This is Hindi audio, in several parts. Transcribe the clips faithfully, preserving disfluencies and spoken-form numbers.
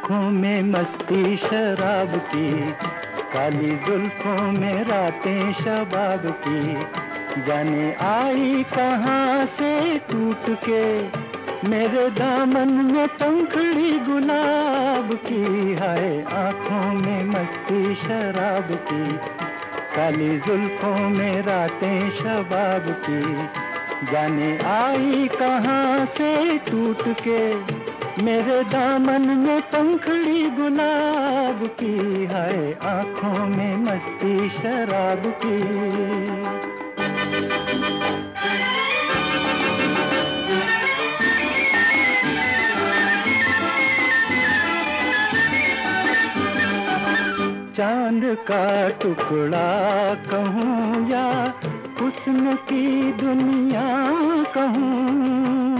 आँखों में मस्ती शराब की, काली जुल्फों में रातें शबाब की। जाने आई कहाँ से टूट के मेरे दामन में पंखड़ी गुलाब की। हाय आँखों में मस्ती शराब की, काली जुल्फों में रातें शबाब की। जाने आई कहाँ से टूट के मेरे दामन में पंखड़ी गुलाब की। हाय आँखों में मस्ती शराब की। चांद का टुकड़ा कहूँ या हुस्न की दुनिया कहूँ,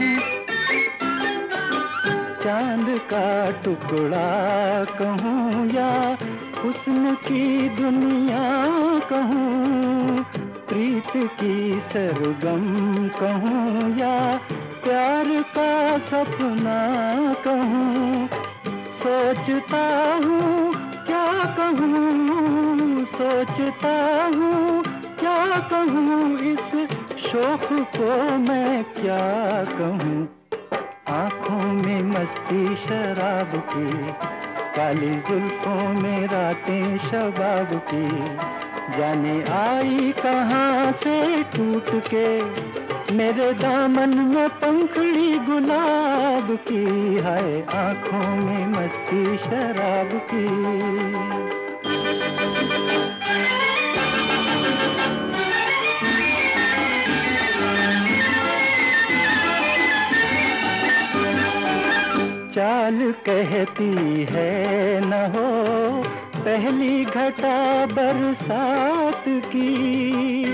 चांद का टुकड़ा कहूँ या हुस्न की दुनिया कहूँ, प्रीत की सरगम कहूँ या प्यार का सपना कहूँ। सोचता हूँ क्या कहूँ, सोचता हूँ क्या कहूँ, इस शोक को मैं क्या कहूँ। आँखों में मस्ती शराब की, काली जुल्फों में रातें शबाब की। जाने आई कहाँ से टूट के मेरे दामन में पंखड़ी गुलाब की। हाय आँखों में मस्ती शराब की। चाल कहती है न हो पहली घटा बरसात की,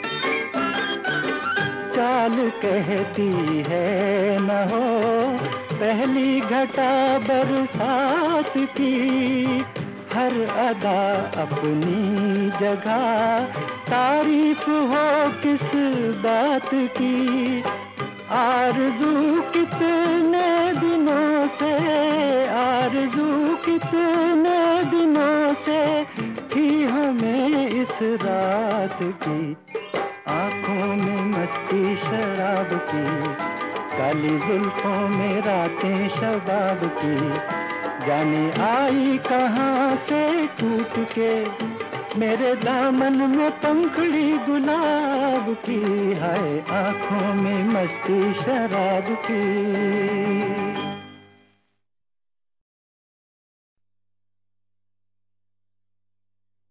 चाल कहती है न हो पहली घटा बरसात की। हर अदा अपनी जगह तारीफ हो किस बात की। आरज़ू कितने दिनों से, आरज़ू कितने दिनों से थी हमें इस रात की। आँखों में मस्ती शराब की, काली जुल्फों में रातें शबाब की। जाने आई कहाँ से टूट के मेरे दामन में पंखड़ी गुलाब की। हाय आँखों में मस्ती शराब की।